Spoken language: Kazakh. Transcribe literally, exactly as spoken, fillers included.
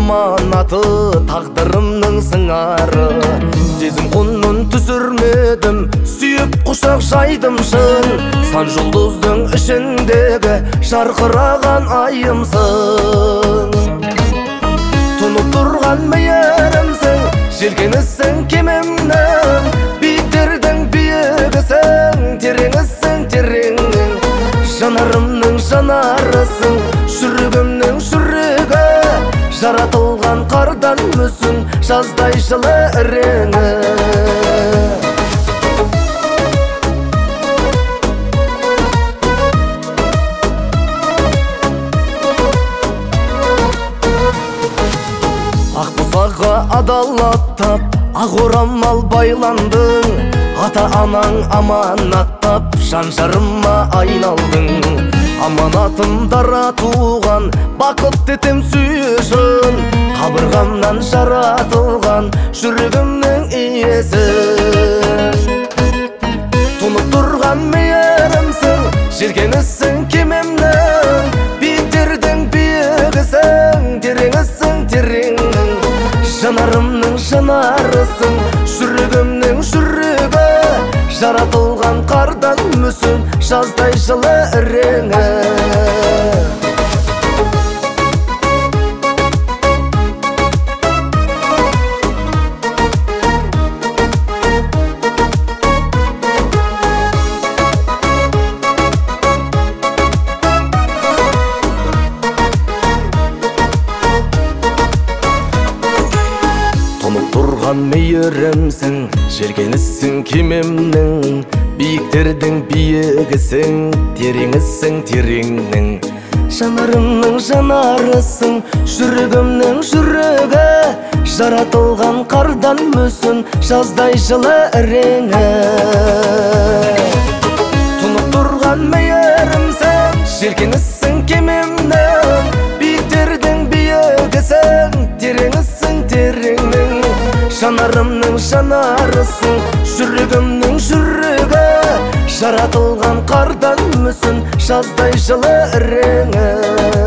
аманаты, тағдырымның сыңары. Сезім құнын түсірмедім, сүйіп құшақ жайдым шын. Сан жұлдыздың ішіндегі жарқыраған айымсың. Тұнып тұрған мейірімсің, желкенісің кемемнің. Биіктердің биігісің, тереңісің тереңнің. Жанарымның жанарысың, жүрегімнің жүрегі. Жаратылған қардан мүсін, жаздай жылы іреңі. Ақ бұзаға адал аттап, ақ орамал байландың. Ата-анаң аманаттап, жан-жарыма айналдың. Аманатым дара туған, бақыт етем сүйішін. Қабырғамнан жаратылған, жүрегімнің иесің. Тұнып тұрған мейірімсің, желкенісің кемемнің. Биіктердің биігісің, тереңісің тереңнің. Жанарымның жанарысың, жүрегімнің жүрегі. Жаратылған қардан мүсін, жаздай жылы іреңі. Мейірімсің, желкенісің кемемнің. Биіктердің биігісің, тереңісің тереңнің. Жанарымның жанарысың, жүрегімнің жүрегі. Жаратылған қардан мүсін, жаздай жылы іреңі. Тұнып тұрған мейірімсің, желкенісің кемемнің. Биіктердің биігісің, тереңісің тереңнің. Жанарымның жанарысың, жүрегімнің жүрегі. Жаратылған қардан мүсін, жаздай жылы іреңі.